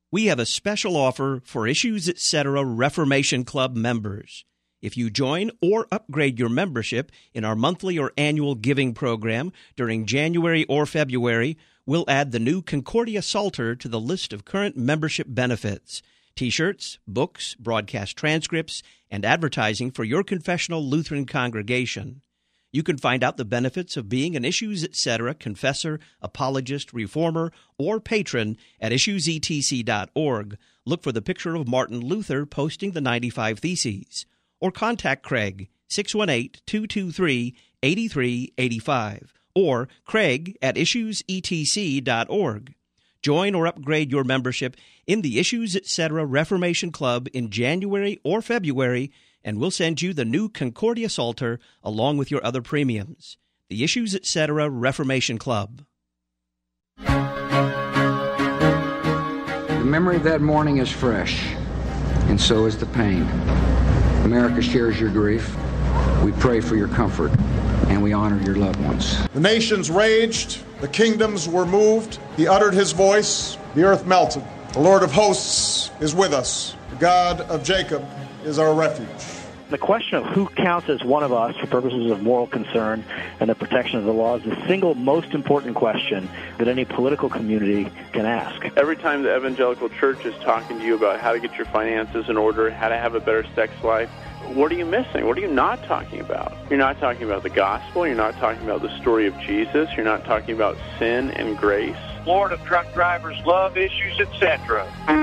We have a special offer for Issues Etc. Reformation Club members. If you join or upgrade your membership in our monthly or annual giving program during January or February, we'll add the new Concordia Psalter to the list of current membership benefits: T-shirts, books, broadcast transcripts, and advertising for your confessional Lutheran congregation. You can find out the benefits of being an Issues Etc. confessor, apologist, reformer, or patron at issuesetc.org. Look for the picture of Martin Luther posting the 95 Theses. Or contact Craig, 618-223-8385, or Craig at issuesetc.org. Join or upgrade your membership in the Issues Etc. Reformation Club in January or February, and we'll send you the new Concordia Psalter along with your other premiums. The Issues Etc. Reformation Club. The memory of that morning is fresh, and so is the pain. America shares your grief. We pray for your comfort, and we honor your loved ones. The nations raged, the kingdoms were moved. He uttered his voice, the earth melted. The Lord of hosts is with us. The God of Jacob is our refuge. The question of who counts as one of us for purposes of moral concern and the protection of the law is the single most important question that any political community can ask. Every time the evangelical church is talking to you about how to get your finances in order, how to have a better sex life, what are you missing? What are you not talking about? You're not talking about the gospel. You're not talking about the story of Jesus. You're not talking about sin and grace. Florida truck drivers love Issues Etc.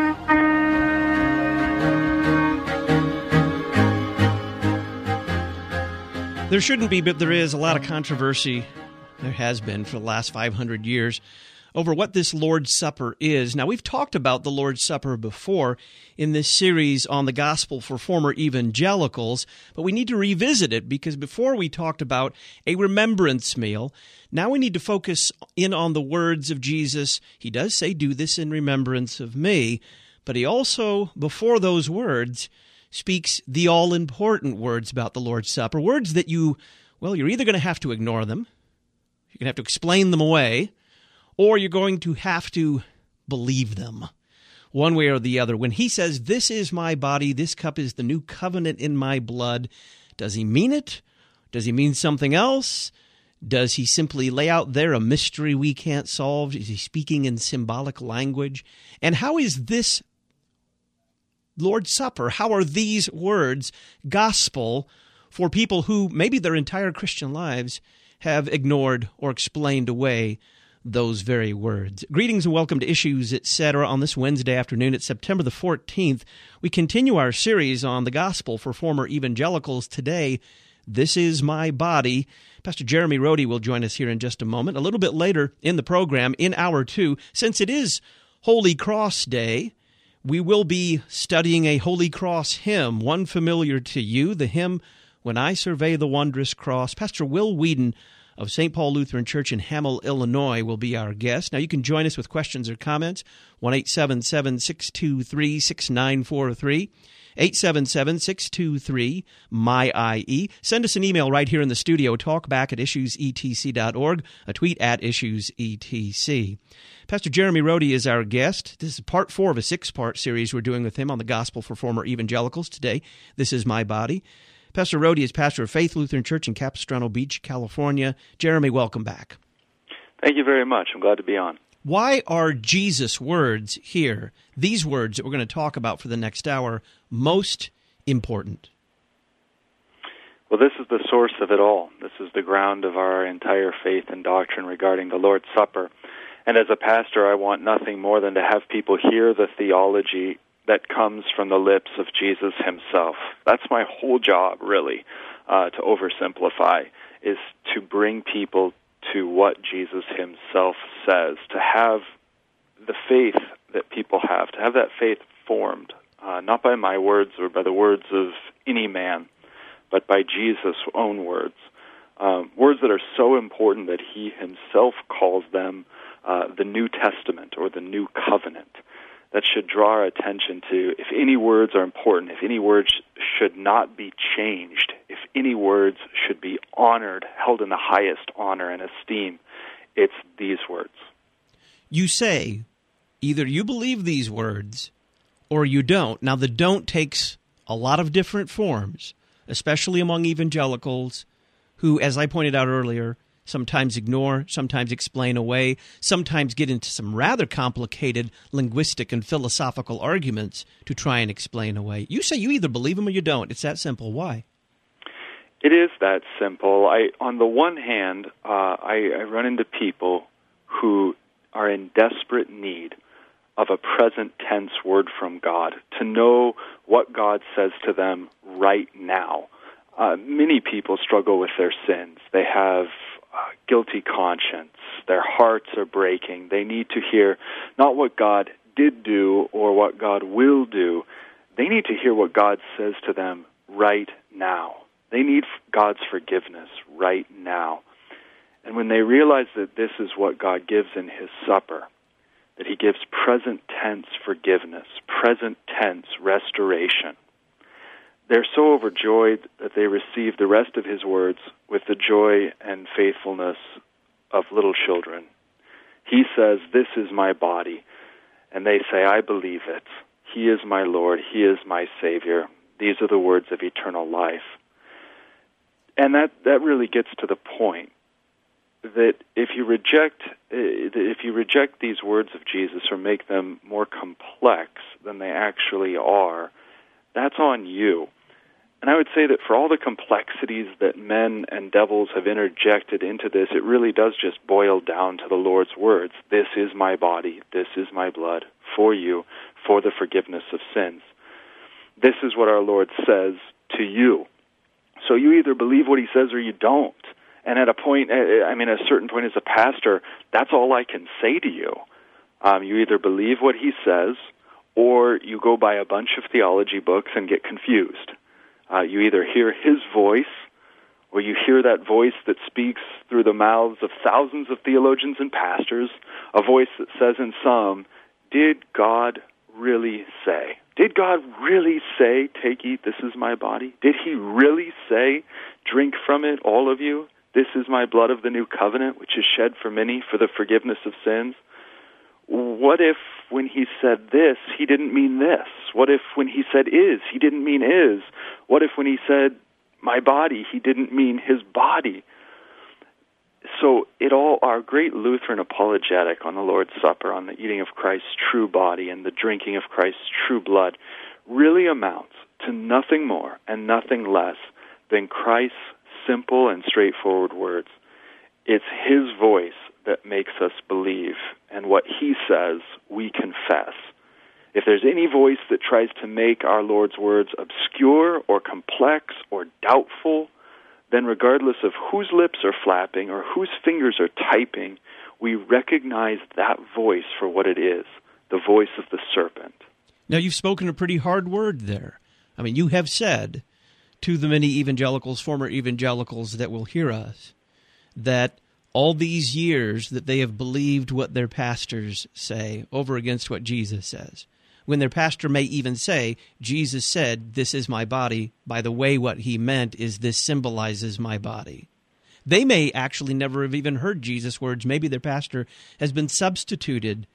There shouldn't be, but there is a lot of controversy. There has been for the last 500 years over what this Lord's Supper is. Now, we've talked about the Lord's Supper before in this series on the gospel for former evangelicals, but we need to revisit it because before we talked about a remembrance meal. Now we need to focus in on the words of Jesus. He does say, "Do this in remembrance of me," but he also, before those words, speaks the all-important words about the Lord's Supper, words that you're either going to have to ignore them, you're going to have to explain them away, or you're going to have to believe them, one way or the other. When he says, "This is my body, this cup is the new covenant in my blood," does he mean it? Does he mean something else? Does he simply lay out there a mystery we can't solve? Is he speaking in symbolic language? And how is this Lord's Supper, how are these words gospel for people who maybe their entire Christian lives have ignored or explained away those very words? Greetings and welcome to Issues Etc. on this Wednesday afternoon. It's September the 14th. We continue our series on the gospel for former evangelicals today. This is my body. Pastor Jeremy Rode will join us here in just a moment. A little bit later in the program, in hour 2, since it is Holy Cross Day, we will be studying a Holy Cross hymn, one familiar to you, the hymn, "When I Survey the Wondrous Cross." Pastor Will Whedon of St. Paul Lutheran Church in Hamel, Illinois, will be our guest. Now, you can join us with questions or comments, 1-877-623-6943, 877-623-MY-IE. Send us an email right here in the studio, talkback@issuesetc.org, a tweet at issuesetc. Pastor Jeremy Rode is our guest. This is part 4 of a 6-part series we're doing with him on the gospel for former evangelicals. Today, "This is my body." Pastor Rode is pastor of Faith Lutheran Church in Capistrano Beach, California. Jeremy, welcome back. Thank you very much. I'm glad to be on. Why are Jesus' words here, these words that we're going to talk about for the next hour, most important? Well, this is the source of it all. This is the ground of our entire faith and doctrine regarding the Lord's Supper. And as a pastor, I want nothing more than to have people hear the theology that comes from the lips of Jesus himself. That's my whole job, really, to oversimplify, is to bring people to what Jesus himself says, to have the faith that people have, to have that faith formed, not by my words or by the words of any man, but by Jesus' own words. Words that are so important that he himself calls them the New Testament or the New Covenant. That should draw our attention to, if any words are important, if any words should not be changed, if any words should be honored, held in the highest honor and esteem, it's these words. You say, Either you believe these words or you don't. Now, the don't takes a lot of different forms, especially among evangelicals who, as I pointed out earlier, sometimes ignore, sometimes explain away, sometimes get into some rather complicated linguistic and philosophical arguments to try and explain away. You say you either believe them or you don't. It's that simple. Why? It is that simple. On the one hand, I run into people who are in desperate need of a present tense word from God, to know what God says to them right now. Many people struggle with their sins. They have guilty conscience. Their hearts are breaking. They need to hear not what God did do or what God will do. They need to hear what God says to them right now. They need God's forgiveness right now. And when they realize that this is what God gives in His supper, that He gives present tense forgiveness, present tense restoration, they're so overjoyed that they receive the rest of His words with the joy and faithfulness of little children. He says, "This is my body," and they say, "I believe it. He is my Lord. He is my Savior. These are the words of eternal life." And that really gets to the point that if you reject these words of Jesus or make them more complex than they actually are, that's on you. And I would say that for all the complexities that men and devils have interjected into this, it really does just boil down to the Lord's words. This is my body, this is my blood, for you, for the forgiveness of sins. This is what our Lord says to you. So you either believe what He says or you don't. And at a certain point as a pastor, that's all I can say to you. You either believe what He says or you go buy a bunch of theology books and get confused. You either hear His voice or you hear that voice that speaks through the mouths of thousands of theologians and pastors, a voice that says in some, "Did God really say? Did God really say, 'Take, eat, this is my body'? Did He really say, 'Drink from it, all of you'? This is my blood of the new covenant, which is shed for many for the forgiveness of sins"? What if when He said this, He didn't mean this? What if when He said is, He didn't mean is? What if when He said my body, He didn't mean His body? So our great Lutheran apologetic on the Lord's Supper, on the eating of Christ's true body and the drinking of Christ's true blood, really amounts to nothing more and nothing less than Christ's simple and straightforward words. It's His voice that makes us believe, and what He says, we confess. If there's any voice that tries to make our Lord's words obscure or complex or doubtful, then regardless of whose lips are flapping or whose fingers are typing, we recognize that voice for what it is, the voice of the serpent. Now, you've spoken a pretty hard word there. I mean, you have said to the many evangelicals, former evangelicals that will hear us, that all these years that they have believed what their pastors say over against what Jesus says. When their pastor may even say, Jesus said, "This is my body." By the way, what he meant is this symbolizes my body. They may actually never have even heard Jesus' words. Maybe their pastor has been substituting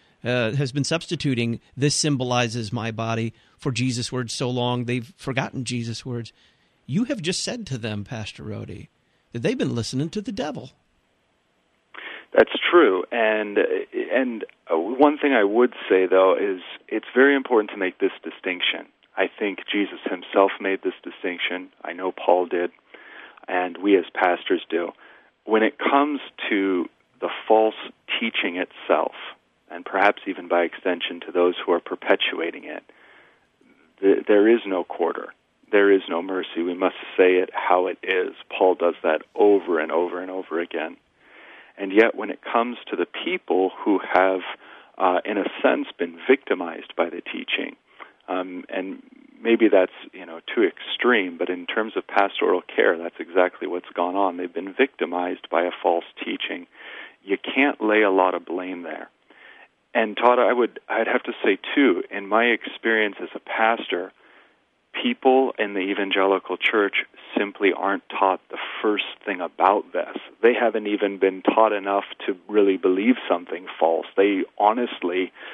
"this symbolizes my body" for Jesus' words so long they've forgotten Jesus' words. You have just said to them, Pastor Rohde, that they've been listening to the devil. That's true, and one thing I would say, though, is it's very important to make this distinction. I think Jesus Himself made this distinction. I know Paul did, and we as pastors do. When it comes to the false teaching itself, and perhaps even by extension to those who are perpetuating it, there is no quarter. There is no mercy. We must say it how it is. Paul does that over and over and over again. And yet when it comes to the people who have, in a sense, been victimized by the teaching, and maybe that's too extreme, but in terms of pastoral care, that's exactly what's gone on. They've been victimized by a false teaching. You can't lay a lot of blame there. And Todd, I'd have to say, too, in my experience as a pastor, people in the evangelical church simply aren't taught the first thing about this. They haven't even been taught enough to really believe something false. They honestly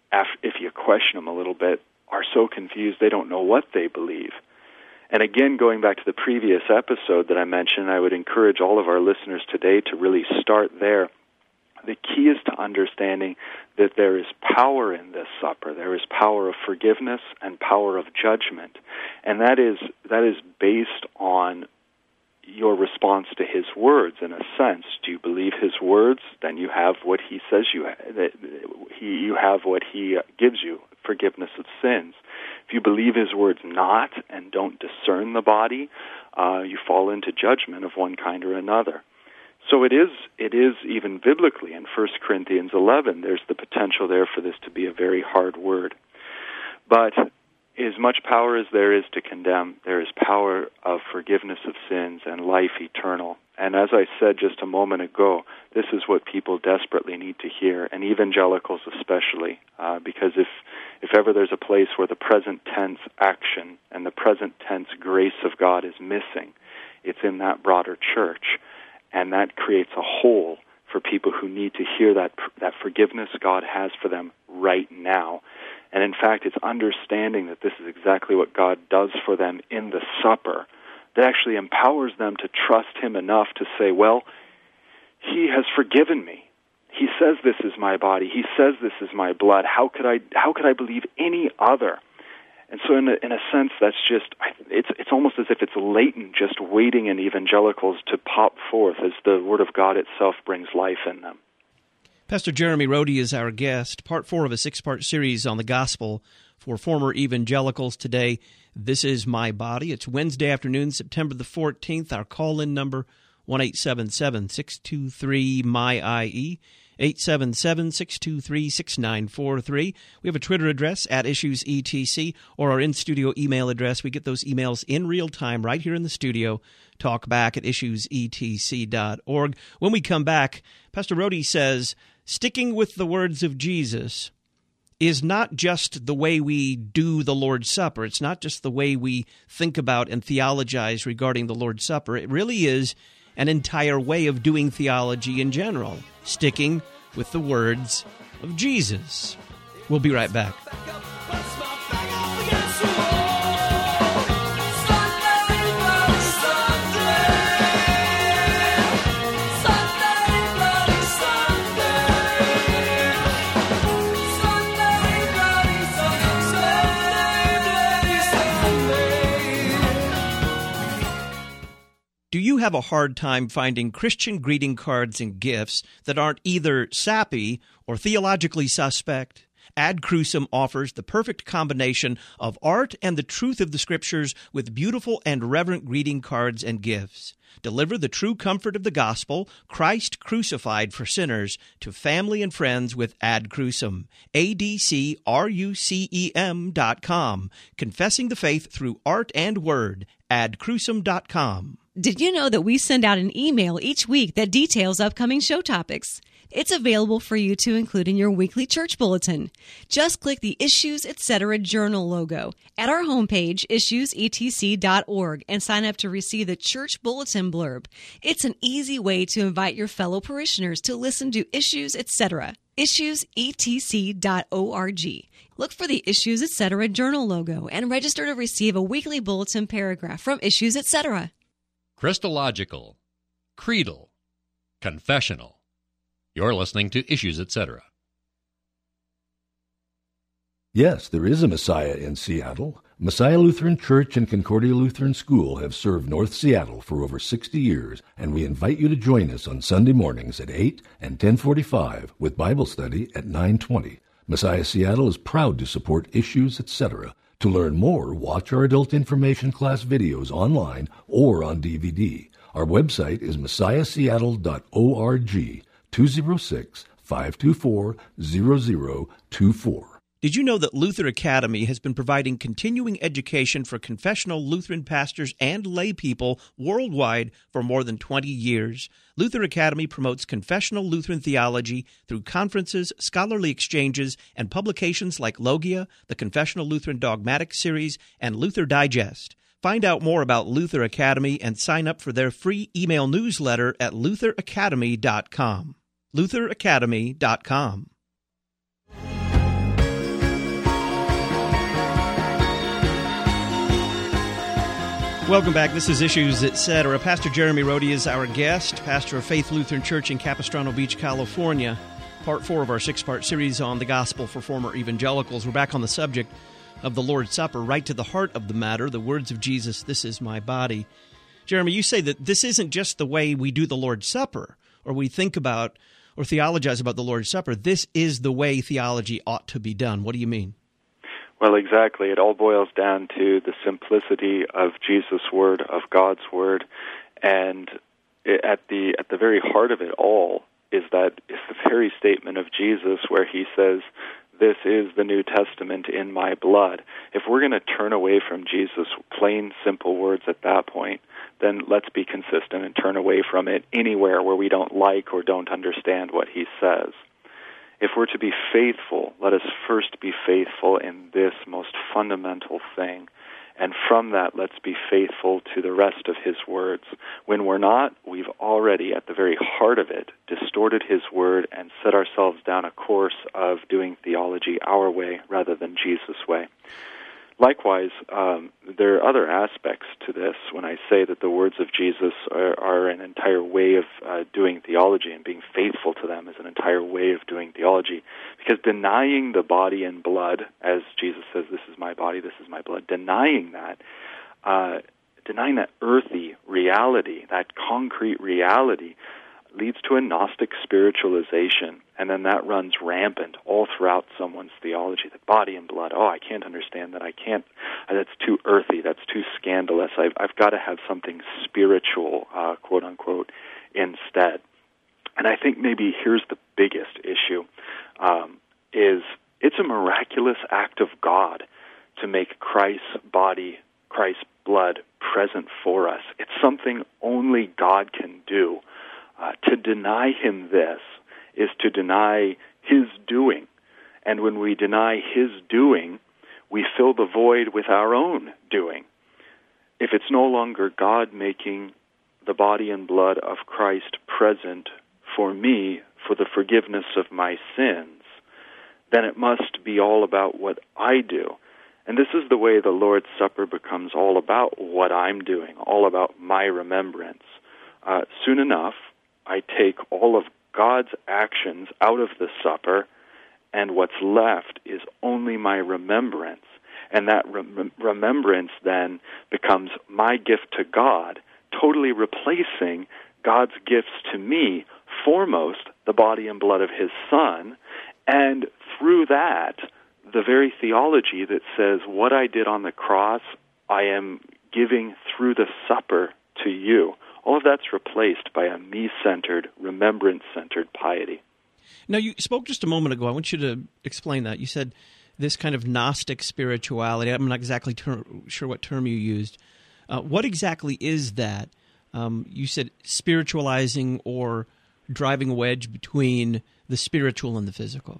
if you question them a little bit, are so confused they don't know what they believe. And again, going back to the previous episode that I mentioned, I would encourage all of our listeners today to really start there. The key is to understanding that there is power in this supper. There is power of forgiveness and power of judgment. And that is based on your response to his words, in a sense. Do you believe his words? Then you have what he says you have. You have what he gives you, forgiveness of sins. If you believe his words not and don't discern the body, you fall into judgment of one kind or another. So it is even biblically in 1 Corinthians 11, there's the potential there for this to be a very hard word. But as much power as there is to condemn, there is power of forgiveness of sins and life eternal. And as I said just a moment ago, this is what people desperately need to hear, and evangelicals especially, because if ever there's a place where the present tense action and the present tense grace of God is missing, it's in that broader church. And that creates a hole for people who need to hear that forgiveness God has for them right now. And in fact, it's understanding that this is exactly what God does for them in the supper that actually empowers them to trust him enough to say, well, he has forgiven me. He says this is my body. He says this is my blood. How could I believe any other? And so in a sense, that's just, it's almost as if it's latent, just waiting in evangelicals to pop forth as the Word of God itself brings life in them. Pastor Jeremy Rhodey is our guest, part 4 of a 6-part series on the gospel for former evangelicals today. This is My Body. It's Wednesday afternoon, September the 14th. Our call-in number, 1-877-623-MY-IE. 877-623-6943. We have a Twitter address, @IssuesETC, or our in-studio email address. We get those emails in real time right here in the studio. Talk back at issuesetc.org. When we come back, Pastor Rhodey says, sticking with the words of Jesus is not just the way we do the Lord's Supper. It's not just the way we think about and theologize regarding the Lord's Supper. It really is an entire way of doing theology in general, sticking with the words of Jesus. We'll be right back. Do you have a hard time finding Christian greeting cards and gifts that aren't either sappy or theologically suspect? Ad Crucem offers the perfect combination of art and the truth of the Scriptures with beautiful and reverent greeting cards and gifts. Deliver the true comfort of the gospel, Christ crucified for sinners, to family and friends with Ad Crucem. ADCRUCEM.com. Confessing the faith through art and word. AdCrucem.com. Did you know that we send out an email each week that details upcoming show topics? It's available for you to include in your weekly church bulletin. Just click the Issues Etc. Journal logo at our homepage, issuesetc.org, and sign up to receive the church bulletin blurb. It's an easy way to invite your fellow parishioners to listen to Issues Etc. issuesetc.org. Look for the Issues Etc. Journal logo and register to receive a weekly bulletin paragraph from Issues Etc. Christological, creedal, confessional. You're listening to Issues Etc. Yes, there is a Messiah in Seattle. Messiah Lutheran Church and Concordia Lutheran School have served North Seattle for over 60 years, and we invite you to join us on Sunday mornings at 8 and 10:45 with Bible study at 9:20. Messiah Seattle is proud to support Issues Etc. To learn more, watch our adult information class videos online or on DVD. Our website is messiahseattle.org, 206-524-0024. Did you know that Luther Academy has been providing continuing education for confessional Lutheran pastors and lay people worldwide for more than 20 years? Luther Academy promotes confessional Lutheran theology through conferences, scholarly exchanges, and publications like Logia, the Confessional Lutheran Dogmatic Series, and Luther Digest. Find out more about Luther Academy and sign up for their free email newsletter at lutheracademy.com. lutheracademy.com. Welcome back. This is Issues Etc. Pastor Jeremy Rhodey is our guest, pastor of Faith Lutheran Church in Capistrano Beach, California. Part 4 of our 6-part series on the gospel for former evangelicals. We're back on the subject of the Lord's Supper, right to the heart of the matter, the words of Jesus, "This is my body." Jeremy, you say that this isn't just the way we do the Lord's Supper, or we think about or theologize about the Lord's Supper. This is the way theology ought to be done. What do you mean? Well, exactly. It all boils down to the simplicity of Jesus' Word, of God's Word, and at the very heart of it all is the very statement of Jesus where he says, "This is the New Testament in my blood." If we're going to turn away from Jesus' plain, simple words at that point, then let's be consistent and turn away from it anywhere where we don't like or don't understand what he says. If we're to be faithful, let us first be faithful in this most fundamental thing. And from that, let's be faithful to the rest of his words. When we're not, we've already, at the very heart of it, distorted his word and set ourselves down a course of doing theology our way rather than Jesus' way. Likewise, there are other aspects to this when I say that the words of Jesus are an entire way of doing theology, and being faithful to them is an entire way of doing theology. Because denying the body and blood, as Jesus says, "This is my body, this is my blood," denying that earthy reality, that concrete reality, leads to a Gnostic spiritualization, and then that runs rampant all throughout someone's theology. The body and blood, I can't understand that, that's too earthy, that's too scandalous, I've got to have something spiritual, quote-unquote, instead. And I think maybe here's the biggest issue, is it's a miraculous act of God to make Christ's body, Christ's blood present for us. It's something only God can do. To deny him this is to deny his doing. And when we deny his doing, we fill the void with our own doing. If it's no longer God making the body and blood of Christ present for me for the forgiveness of my sins, then it must be all about what I do. And this is the way the Lord's Supper becomes all about what I'm doing, all about my remembrance. Soon enough, I take all of God's actions out of the supper, and what's left is only my remembrance. And that remembrance then becomes my gift to God, totally replacing God's gifts to me, foremost the body and blood of his Son, and through that, the very theology that says what I did on the cross, I am giving through the supper to you. All of that's replaced by a me-centered, remembrance-centered piety. Now, you spoke just a moment ago. I want you to explain that. You said this kind of Gnostic spirituality. I'm not exactly sure what term you used. What exactly is that? You said spiritualizing or driving a wedge between the spiritual and the physical.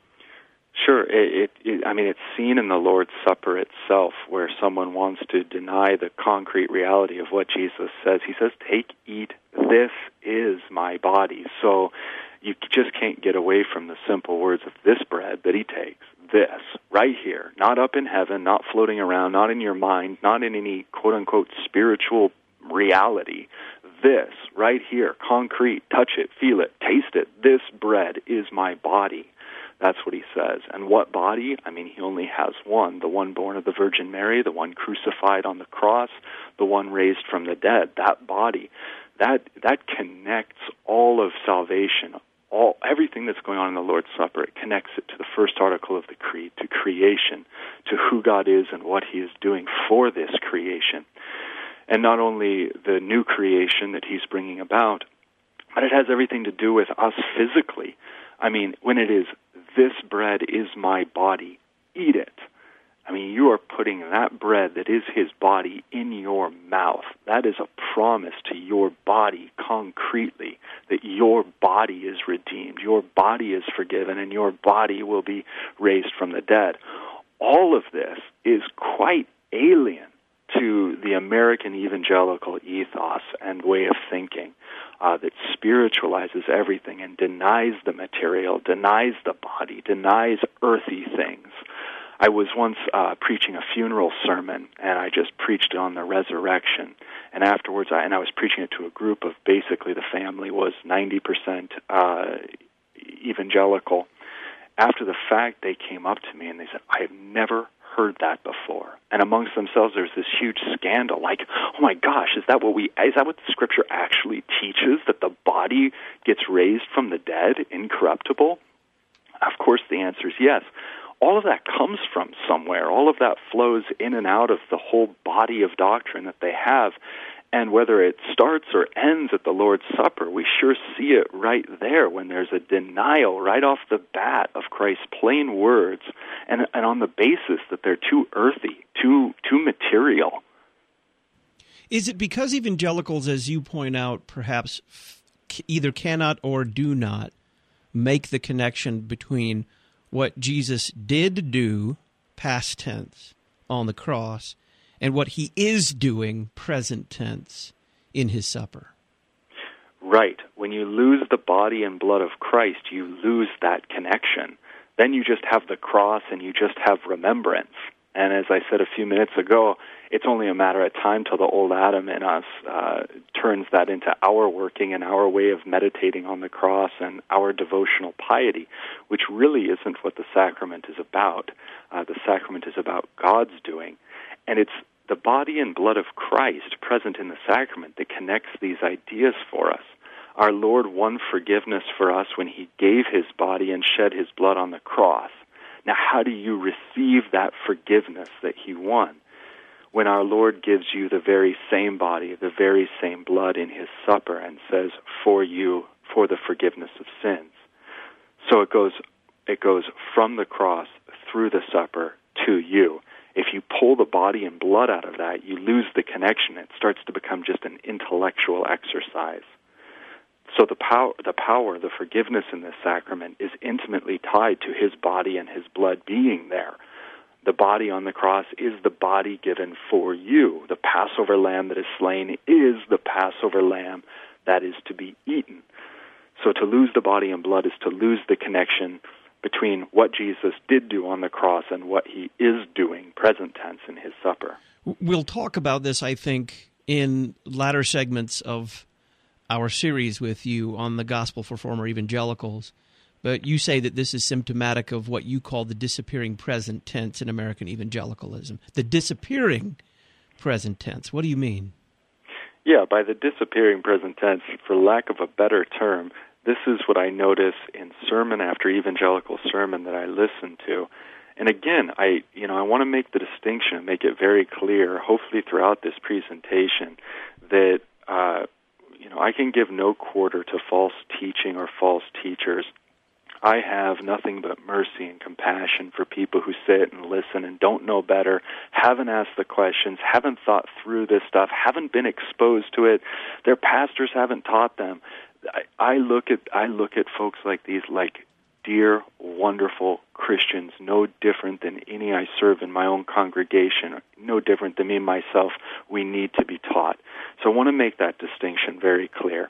Sure. It's seen in the Lord's Supper itself, where someone wants to deny the concrete reality of what Jesus says. He says, "Take, eat, this is my body." So you just can't get away from the simple words of this bread that he takes, this, right here, not up in heaven, not floating around, not in your mind, not in any quote-unquote spiritual reality. This, right here, concrete, touch it, feel it, taste it, this bread is my body. That's what he says. And what body? He only has one, the one born of the Virgin Mary, the one crucified on the cross, the one raised from the dead. That body, that connects all of salvation, everything that's going on in the Lord's Supper. It connects it to the first article of the Creed, to creation, to who God is and what he is doing for this creation. And not only the new creation that he's bringing about, but it has everything to do with us physically. When it is, "This bread is my body, eat it." You are putting that bread that is his body in your mouth. That is a promise to your body concretely, that your body is redeemed, your body is forgiven, and your body will be raised from the dead. All of this is quite alien to the American evangelical ethos and way of thinking that spiritualizes everything and denies the material, denies the body, denies earthy things. I was once preaching a funeral sermon, and I just preached on the resurrection. And afterwards, I was preaching it to a group of basically the family was 90% evangelical. After the fact, they came up to me and they said, "I have never heard that before." And amongst themselves, there's this huge scandal. Like, oh my gosh, is that what the Scripture actually teaches, that the body gets raised from the dead, incorruptible? Of course, the answer is yes. All of that comes from somewhere. All of that flows in and out of the whole body of doctrine that they have. And whether it starts or ends at the Lord's Supper, we sure see it right there when there's a denial right off the bat of Christ's plain words, and on the basis that they're too earthy, too material. Is it because evangelicals, as you point out, perhaps either cannot or do not make the connection between what Jesus did do, past tense, on the cross, and what he is doing, present tense, in his supper? Right. When you lose the body and blood of Christ, you lose that connection. Then you just have the cross and you just have remembrance. And as I said a few minutes ago, it's only a matter of time till the old Adam in us turns that into our working and our way of meditating on the cross and our devotional piety, which really isn't what the sacrament is about. The sacrament is about God's doing. And it's the body and blood of Christ present in the sacrament that connects these ideas for us. Our Lord won forgiveness for us when he gave his body and shed his blood on the cross. Now, how do you receive that forgiveness that he won? When our Lord gives you the very same body, the very same blood in his supper and says, "For you, for the forgiveness of sins." So it goes from the cross through the supper to you. If you pull the body and blood out of that, you lose the connection. It starts to become just an intellectual exercise. So the power, the forgiveness in this sacrament is intimately tied to his body and his blood being there. The body on the cross is the body given for you. The Passover lamb that is slain is the Passover lamb that is to be eaten. So to lose the body and blood is to lose the connection between what Jesus did do on the cross and what he is doing, present tense, in his supper. We'll talk about this, I think, in latter segments of our series with you on the gospel for former evangelicals. But you say that this is symptomatic of what you call the disappearing present tense in American evangelicalism. The disappearing present tense. What do you mean? Yeah, by the disappearing present tense, for lack of a better term, this is what I notice in sermon after evangelical sermon that I listen to. And again, I want to make the distinction and make it very clear, hopefully throughout this presentation, that I can give no quarter to false teaching or false teachers. I have nothing but mercy and compassion for people who sit and listen and don't know better, haven't asked the questions, haven't thought through this stuff, haven't been exposed to it. Their pastors haven't taught them. I look at folks like these like dear, wonderful Christians, no different than any I serve in my own congregation, no different than me myself. We need to be taught. So I want to make that distinction very clear.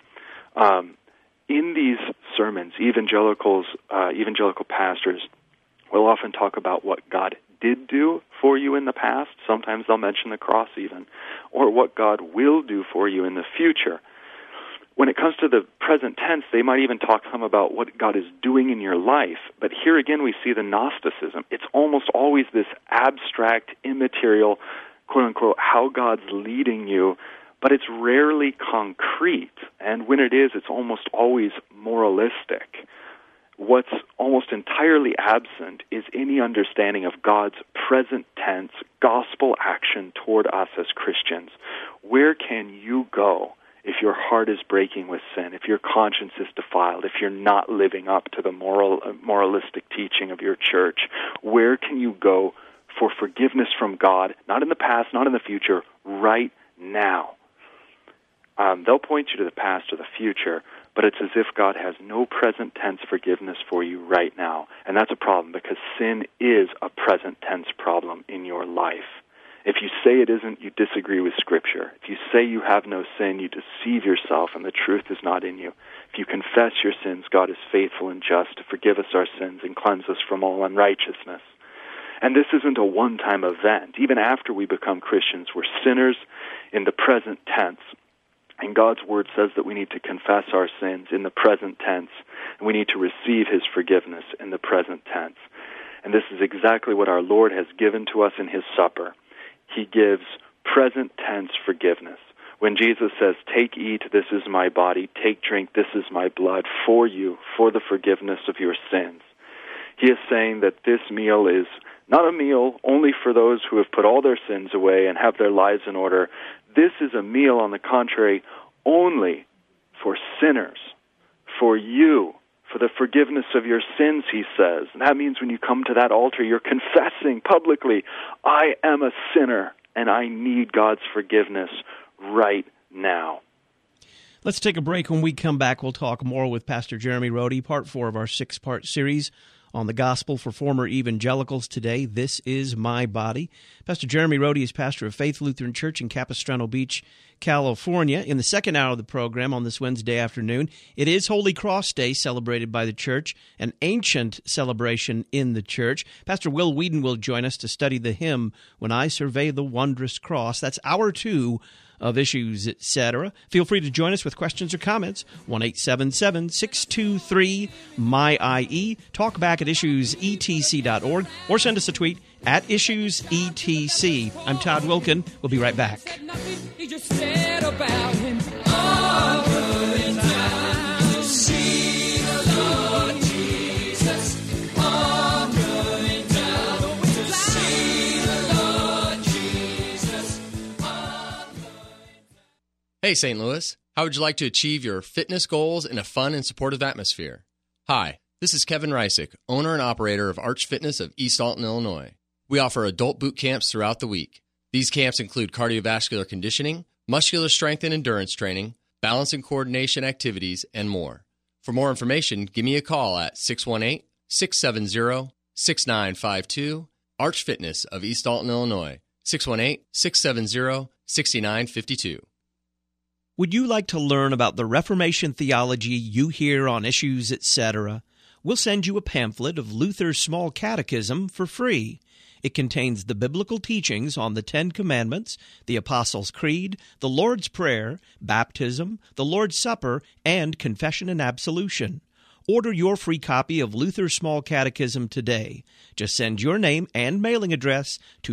In these sermons, evangelical pastors will often talk about what God did do for you in the past. Sometimes they'll mention the cross even, or what God will do for you in the future. When it comes to the present tense, they might even talk some about what God is doing in your life. But here again, we see the Gnosticism. It's almost always this abstract, immaterial, quote-unquote, how God's leading you, but it's rarely concrete. And when it is, it's almost always moralistic. What's almost entirely absent is any understanding of God's present tense, gospel action toward us as Christians. Where can you go if your heart is breaking with sin, if your conscience is defiled, if you're not living up to the moralistic teaching of your church? Where can you go for forgiveness from God, not in the past, not in the future, right now? They'll point you to the past or the future, but it's as if God has no present tense forgiveness for you right now. And that's a problem because sin is a present tense problem in your life. If you say it isn't, you disagree with Scripture. If you say you have no sin, you deceive yourself and the truth is not in you. If you confess your sins, God is faithful and just to forgive us our sins and cleanse us from all unrighteousness. And this isn't a one-time event. Even after we become Christians, we're sinners in the present tense. And God's Word says that we need to confess our sins in the present tense, and we need to receive His forgiveness in the present tense. And this is exactly what our Lord has given to us in His supper. He gives present tense forgiveness. When Jesus says, "Take, eat, this is my body. Take, drink, this is my blood for you, for the forgiveness of your sins," He is saying that this meal is not a meal only for those who have put all their sins away and have their lives in order. This is a meal, on the contrary, only for sinners, for you, for the forgiveness of your sins, He says. And that means when you come to that altar, you're confessing publicly, "I am a sinner and I need God's forgiveness right now." Let's take a break. When we come back, we'll talk more with Pastor Jeremy Rode, part 4 of our 6-part series on the gospel for former evangelicals today. This is my body. Pastor Jeremy Rode is pastor of Faith Lutheran Church in Capistrano Beach, California. In the second hour of the program on this Wednesday afternoon, it is Holy Cross Day, celebrated by the church, an ancient celebration in the church. Pastor Will Whedon will join us to study the hymn, "When I Survey the Wondrous Cross." That's hour 2 of Issues, etc. Feel free to join us with questions or comments. 1-877-623-MY-IE. Talk back at issuesetc.org or send us a tweet at issuesetc. I'm Todd Wilkin. We'll be right back. He just said about him, all good in time. See the Lord Jesus, all good in time. See the Lord Jesus, all good in time. Hey, St. Louis. How would you like to achieve your fitness goals in a fun and supportive atmosphere? Hi, this is Kevin Reisick, owner and operator of Arch Fitness of East Alton, Illinois. We offer adult boot camps throughout the week. These camps include cardiovascular conditioning, muscular strength and endurance training, balance and coordination activities, and more. For more information, give me a call at 618-670-6952, Arch Fitness of East Alton, Illinois, 618-670-6952. Would you like to learn about the Reformation theology you hear on Issues, etc.? We'll send you a pamphlet of Luther's Small Catechism for free. It contains the biblical teachings on the 10 Commandments, the Apostles' Creed, the Lord's Prayer, baptism, the Lord's Supper, and confession and absolution. Order your free copy of Luther's Small Catechism today. Just send your name and mailing address to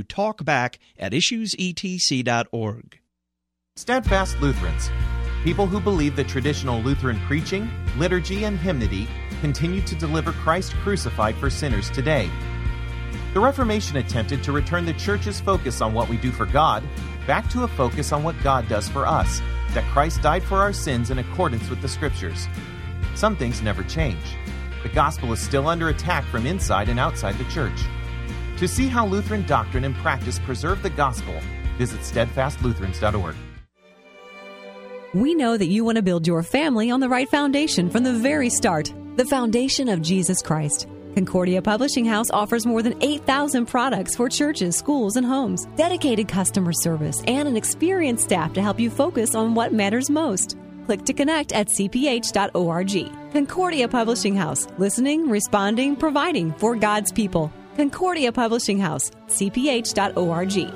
talkback@issuesetc.org. Steadfast Lutherans, people who believe that traditional Lutheran preaching, liturgy, and hymnody continue to deliver Christ crucified for sinners today. The Reformation attempted to return the Church's focus on what we do for God back to a focus on what God does for us, that Christ died for our sins in accordance with the Scriptures. Some things never change. The gospel is still under attack from inside and outside the Church. To see how Lutheran doctrine and practice preserve the gospel, visit steadfastlutherans.org. We know that you want to build your family on the right foundation from the very start, the foundation of Jesus Christ. Concordia Publishing House offers more than 8,000 products for churches, schools, and homes, dedicated customer service, and an experienced staff to help you focus on what matters most. Click to connect at cph.org. Concordia Publishing House, listening, responding, providing for God's people. Concordia Publishing House, cph.org.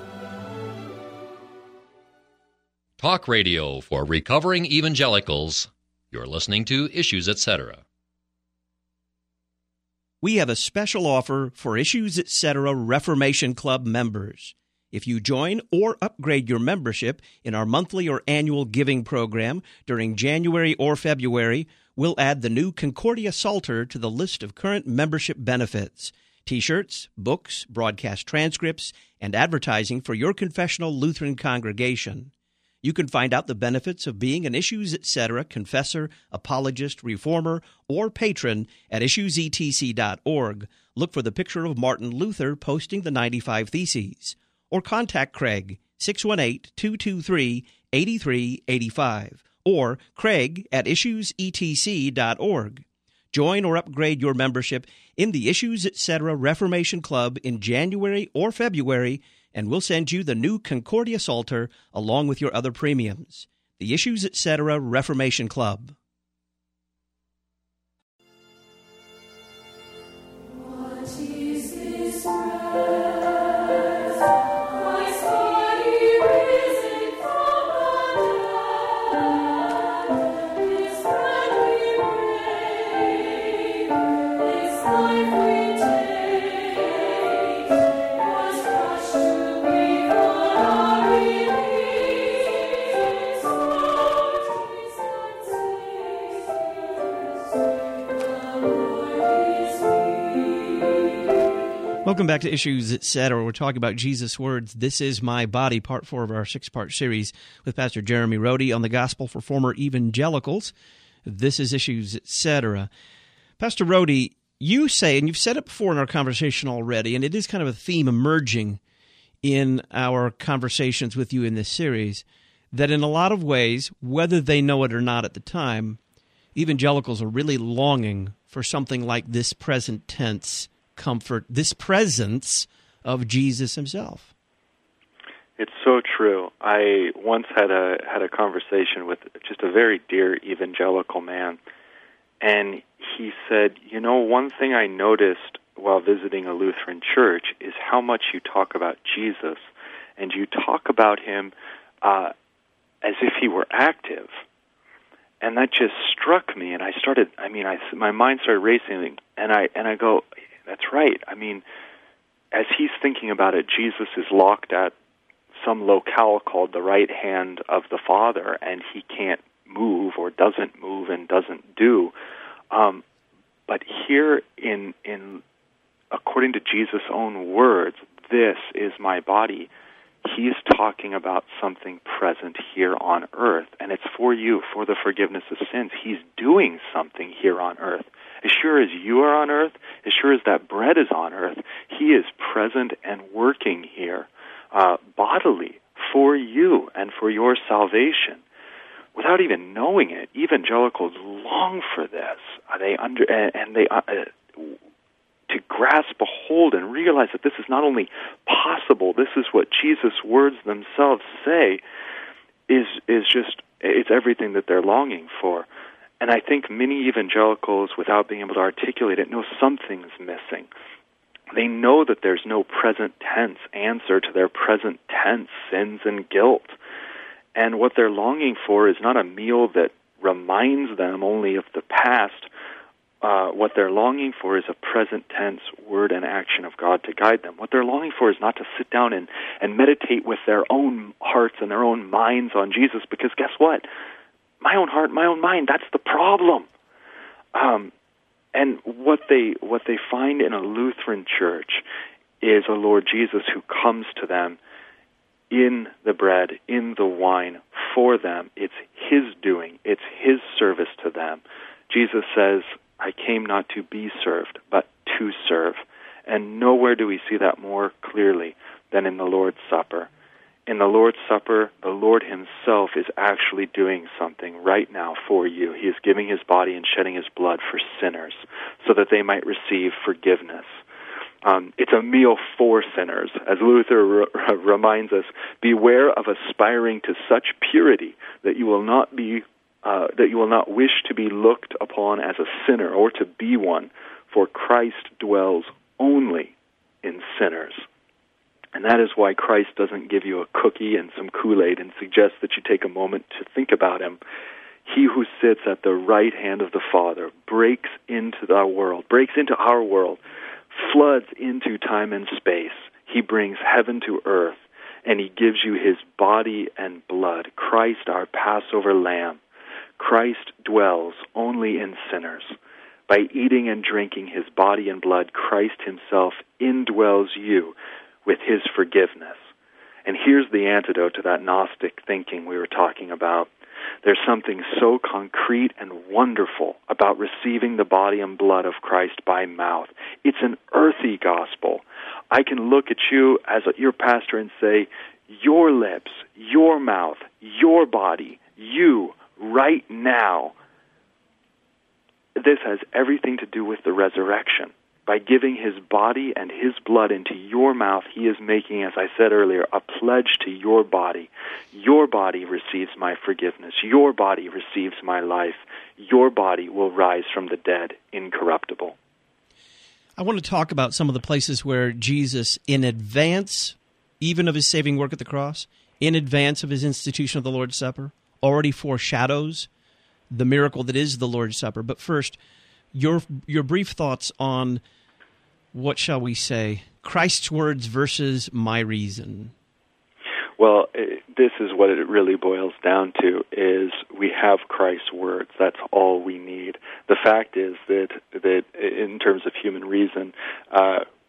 Talk radio for recovering evangelicals. You're listening to Issues, etc. We have a special offer for Issues, etc. Reformation Club members. If you join or upgrade your membership in our monthly or annual giving program during January or February, we'll add the new Concordia Psalter to the list of current membership benefits: T-shirts, books, broadcast transcripts, and advertising for your confessional Lutheran congregation. You can find out the benefits of being an Issues, etc. confessor, apologist, reformer, or patron at issuesetc.org. Look for the picture of Martin Luther posting the 95 Theses. Or contact Craig, 618-223-8385, or Craig at issuesetc.org. Join or upgrade your membership in the Issues, etc. Reformation Club in January or February, and we'll send you the new Concordia Psalter along with your other premiums. The Issues, etc. Reformation Club. What is this bread? Welcome back to Issues Etc. We're talking about Jesus' words, "This is my body," part 4 of our 6-part series with Pastor Jeremy Rhodey on the Gospel for Former Evangelicals. This is Issues Etc. Pastor Rhodey, you say, and you've said it before in our conversation already, and it is kind of a theme emerging in our conversations with you in this series, that in a lot of ways, whether they know it or not at the time, evangelicals are really longing for something like this present tense comfort, this presence of Jesus himself. It's so true. I once had a conversation with just a very dear evangelical man, and he said, "You know, one thing I noticed while visiting a Lutheran church is how much you talk about Jesus, and you talk about him as if he were active." And that just struck me, and my mind started racing, and I go, that's right. I mean, as he's thinking about it, Jesus is locked at some locale called the right hand of the Father, and he can't move or doesn't move and doesn't do. But here, in according to Jesus' own words, "This is my body," he's talking about something present here on earth, and it's for you, for the forgiveness of sins. He's doing something here on earth. As sure as you are on earth, as sure as that bread is on earth, he is present and working here bodily for you and for your salvation. Without even knowing it, evangelicals long for this. To grasp a hold and realize that this is not only possible, this is what Jesus' words themselves say, is just, it's everything that they're longing for. And I think many evangelicals, without being able to articulate it, know something's missing. They know that there's no present tense answer to their present tense sins and guilt. And what they're longing for is not a meal that reminds them only of the past. What they're longing for is a present tense word and action of God to guide them. What they're longing for is not to sit down and meditate with their own hearts and their own minds on Jesus, because guess what? My own heart, my own mind, that's the problem. And what they find in a Lutheran church is a Lord Jesus who comes to them in the bread, in the wine, for them. It's his doing. It's his service to them. Jesus says, "I came not to be served, but to serve." And nowhere do we see that more clearly than in the Lord's Supper. In the Lord's Supper, the Lord himself is actually doing something right now for you. He is giving his body and shedding his blood for sinners so that they might receive forgiveness. It's a meal for sinners. As Luther reminds us, beware of aspiring to such purity that you will not wish to be looked upon as a sinner or to be one, for Christ dwells only in sinners. And that is why Christ doesn't give you a cookie and some Kool-Aid and suggest that you take a moment to think about him. He who sits at the right hand of the Father breaks into our world, floods into time and space. He brings heaven to earth, and he gives you his body and blood, Christ our Passover lamb. Christ dwells only in sinners. By eating and drinking his body and blood, Christ himself indwells you with his forgiveness. And here's the antidote to that Gnostic thinking we were talking about. There's something so concrete and wonderful about receiving the body and blood of Christ by mouth. It's an earthy gospel. I can look at you as your pastor and say, your lips, your mouth, your body, you, right now. This has everything to do with the resurrection. By giving his body and his blood into your mouth, he is making, as I said earlier, a pledge to your body. Your body receives my forgiveness. Your body receives my life. Your body will rise from the dead, incorruptible. I want to talk about some of the places where Jesus, in advance, even of his saving work at the cross, in advance of his institution of the Lord's Supper, already foreshadows the miracle that is the Lord's Supper. But first, your brief thoughts on, what shall we say, Christ's words versus my reason. Well, this is what it really boils down to, is we have Christ's words. That's all we need. The fact is that in terms of human reason,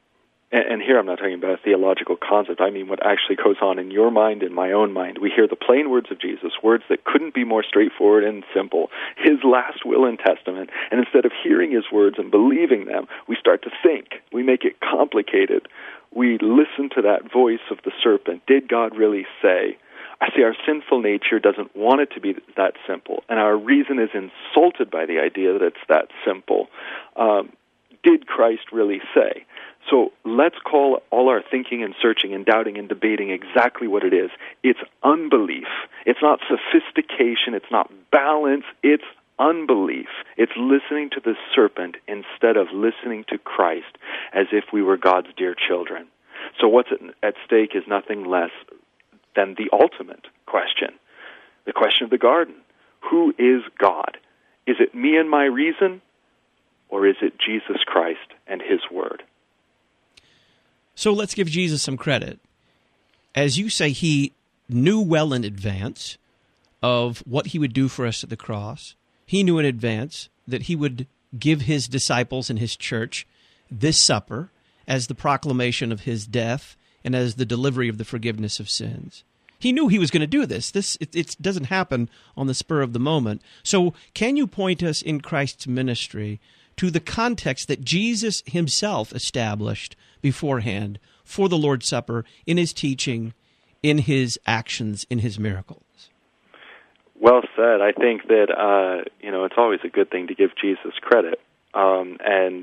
And here I'm not talking about a theological concept. I mean what actually goes on in your mind and my own mind. We hear the plain words of Jesus, words that couldn't be more straightforward and simple, his last will and testament, and instead of hearing his words and believing them, we start to think. We make it complicated. We listen to that voice of the serpent. Did God really say? I see our sinful nature doesn't want it to be that simple, and our reason is insulted by the idea that it's that simple. Did Christ really say? So let's call all our thinking and searching and doubting and debating exactly what it is. It's unbelief. It's not sophistication. It's not balance. It's unbelief. It's listening to the serpent instead of listening to Christ as if we were God's dear children. So what's at stake is nothing less than the ultimate question, the question of the garden. Who is God? Is it me and my reason, or is it Jesus Christ and his word? So let's give Jesus some credit. As you say, he knew well in advance of what he would do for us at the cross. He knew in advance that he would give his disciples and his church this supper as the proclamation of his death and as the delivery of the forgiveness of sins. He knew he was going to do this. It doesn't happen on the spur of the moment. So can you point us in Christ's ministry to the context that Jesus himself established beforehand for the Lord's Supper in his teaching, in his actions, in his miracles? Well said. I think that it's always a good thing to give Jesus credit, and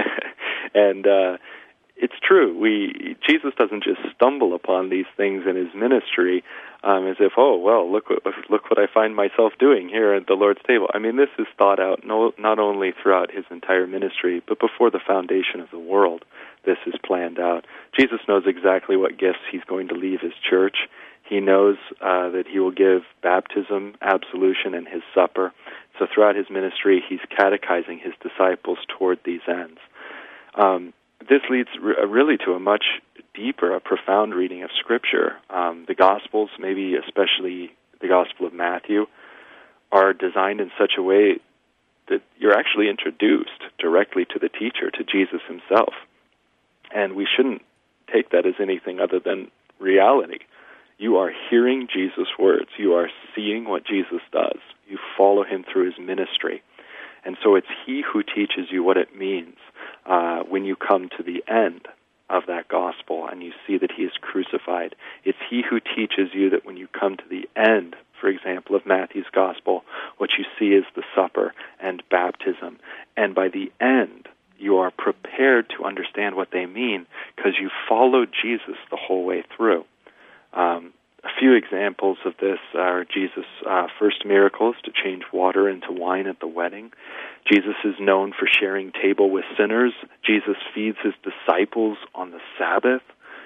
it's true. Jesus doesn't just stumble upon these things in his ministry as if, oh well, look what I find myself doing here at the Lord's table. I mean, this is thought out not only throughout his entire ministry, but before the foundation of the world. This is planned out. Jesus knows exactly what gifts he's going to leave his church. He knows that he will give baptism, absolution, and his supper. So throughout his ministry, he's catechizing his disciples toward these ends. This leads really to a much deeper, a profound reading of Scripture. The Gospels, maybe especially the Gospel of Matthew, are designed in such a way that you're actually introduced directly to the teacher, to Jesus himself. And we shouldn't take that as anything other than reality. You are hearing Jesus' words. You are seeing what Jesus does. You follow him through his ministry. And so it's he who teaches you what it means when you come to the end of that gospel and you see that he is crucified. It's he who teaches you that when you come to the end, for example, of Matthew's gospel, what you see is the supper and baptism. And by the end, you are prepared to understand what they mean because you followed Jesus the whole way through. A few examples of this are Jesus' first miracles to change water into wine at the wedding. Jesus is known for sharing table with sinners. Jesus feeds his disciples on the Sabbath.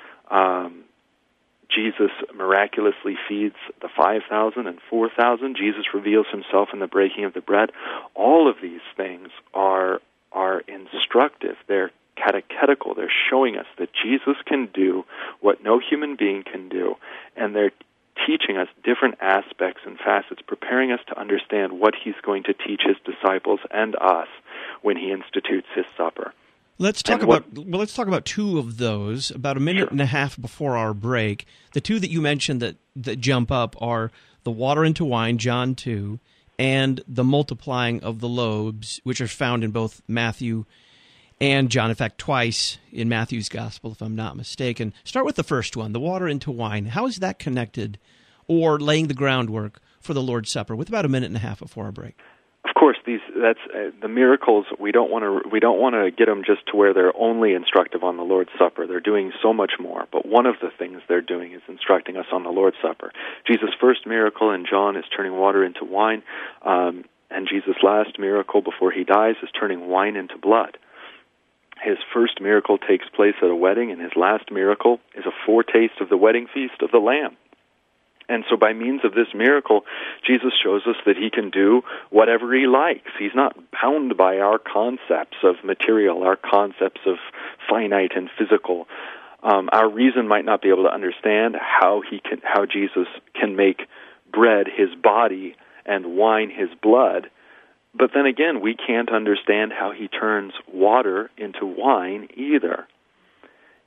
Jesus miraculously feeds the 5,000 and 4,000. Jesus reveals himself in the breaking of the bread. All of these things are instructive. They're catechetical. They're showing us that Jesus can do what no human being can do, and they're teaching us different aspects and facets, preparing us to understand what he's going to teach his disciples and us when he institutes his supper. Let's talk about two of those. About a minute and a half before our break, the two that you mentioned that jump up are the water into wine, John 2, and the multiplying of the loaves, which are found in both Matthew and John, in fact, twice in Matthew's gospel, if I'm not mistaken. Start with the first one, the water into wine. How is that connected or laying the groundwork for the Lord's Supper with about a minute and a half before our break? Of course, that's the miracles. We don't want to get them just to where they're only instructive on the Lord's Supper. They're doing so much more. But one of the things they're doing is instructing us on the Lord's Supper. Jesus' first miracle in John is turning water into wine, and Jesus' last miracle before he dies is turning wine into blood. His first miracle takes place at a wedding, and his last miracle is a foretaste of the wedding feast of the Lamb. And so by means of this miracle, Jesus shows us that he can do whatever he likes. He's not bound by our concepts of material, our concepts of finite and physical. Our reason might not be able to understand how Jesus can make bread his body and wine his blood. But then again, we can't understand how he turns water into wine either.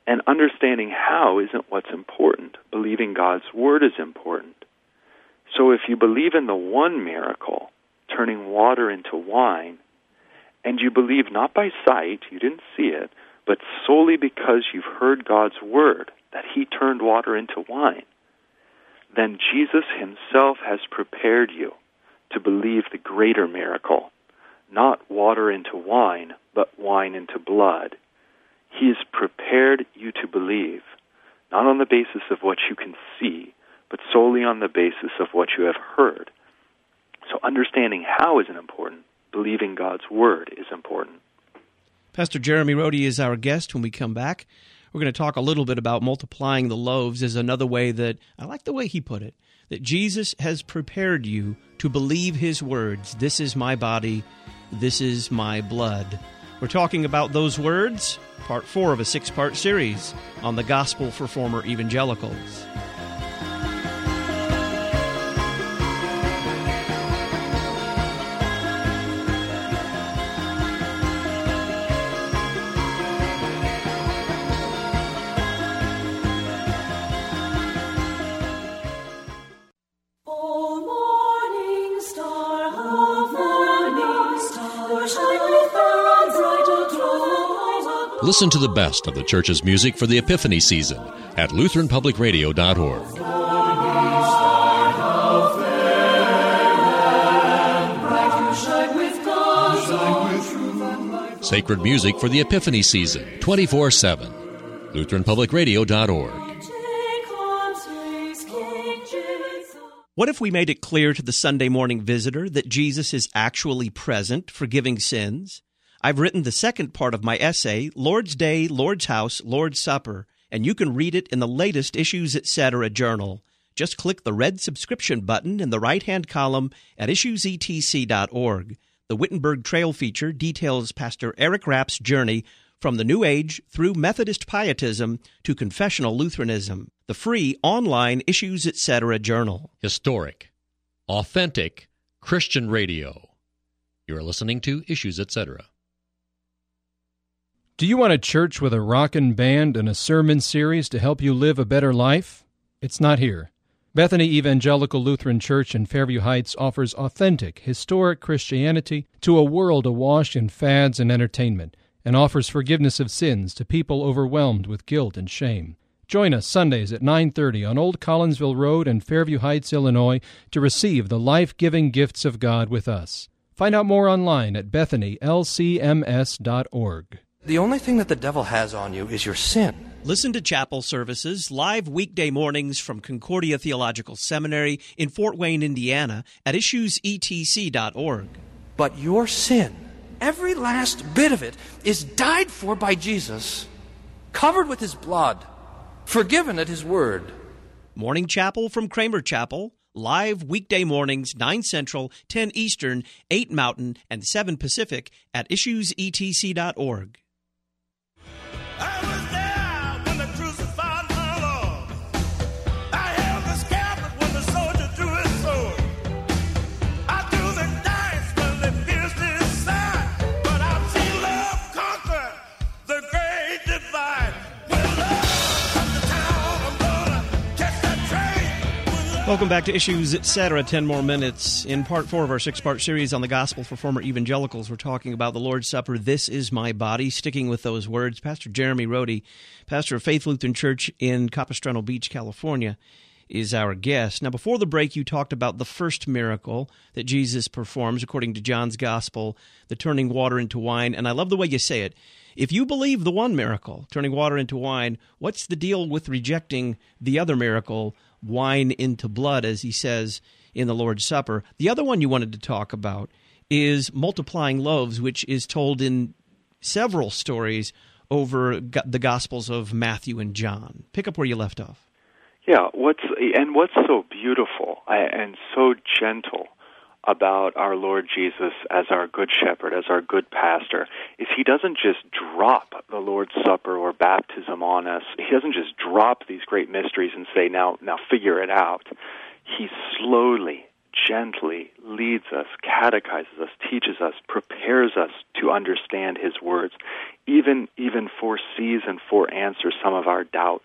And understanding how isn't what's important. Believing God's Word is important. So if you believe in the one miracle, turning water into wine, and you believe not by sight, you didn't see it, but solely because you've heard God's Word, that He turned water into wine, then Jesus Himself has prepared you to believe the greater miracle, not water into wine, but wine into blood. He has prepared you to believe, not on the basis of what you can see, but solely on the basis of what you have heard. So understanding how isn't important. Believing God's Word is important. Pastor Jeremy Rode is our guest. When we come back, we're going to talk a little bit about multiplying the loaves as another way that, I like the way he put it, that Jesus has prepared you to believe His words. This is my body, this is my blood. We're talking about those words, part 4 of a 6-part series on the gospel for former evangelicals. Listen to the best of the church's music for the Epiphany season at LutheranPublicRadio.org. Sacred music for the Epiphany season, 24/7. LutheranPublicRadio.org. What if we made it clear to the Sunday morning visitor that Jesus is actually present, forgiving sins? I've written the second part of my essay, Lord's Day, Lord's House, Lord's Supper, and you can read it in the latest Issues Etc. journal. Just click the red subscription button in the right-hand column at issuesetc.org. The Wittenberg Trail feature details Pastor Eric Rapp's journey from the New Age through Methodist pietism to confessional Lutheranism. The free online Issues Etc. journal. Historic, authentic Christian radio. You're listening to Issues Etc. Do you want a church with a rockin' band and a sermon series to help you live a better life? It's not here. Bethany Evangelical Lutheran Church in Fairview Heights offers authentic, historic Christianity to a world awash in fads and entertainment, and offers forgiveness of sins to people overwhelmed with guilt and shame. Join us Sundays at 9:30 on Old Collinsville Road in Fairview Heights, Illinois, to receive the life-giving gifts of God with us. Find out more online at bethanylcms.org. The only thing that the devil has on you is your sin. Listen to chapel services live weekday mornings from Concordia Theological Seminary in Fort Wayne, Indiana at issuesetc.org. But your sin, every last bit of it, is died for by Jesus, covered with His blood, forgiven at His word. Morning chapel from Kramer Chapel, live weekday mornings, 9 Central, 10 Eastern, 8 Mountain, and 7 Pacific at issuesetc.org. Welcome back to Issues Etc. 10 more minutes. In part 4 of our 6-part series on the gospel for former evangelicals, we're talking about the Lord's Supper. This is my body. Sticking with those words, Pastor Jeremy Rode, pastor of Faith Lutheran Church in Capistrano Beach, California, is our guest. Now, before the break, you talked about the first miracle that Jesus performs, according to John's Gospel, the turning water into wine. And I love the way you say it. If you believe the one miracle, turning water into wine, what's the deal with rejecting the other miracle, wine into blood, as he says in the Lord's Supper? The other one you wanted to talk about is multiplying loaves, which is told in several stories over the Gospels of Matthew and John. Pick up where you left off. Yeah, what's so beautiful and so gentle about our Lord Jesus as our good shepherd, as our good pastor, is He doesn't just drop the Lord's Supper or baptism on us. He doesn't just drop these great mysteries and say, now figure it out. He slowly, gently leads us, catechizes us, teaches us, prepares us to understand his words, even foresees and foreanswers some of our doubts,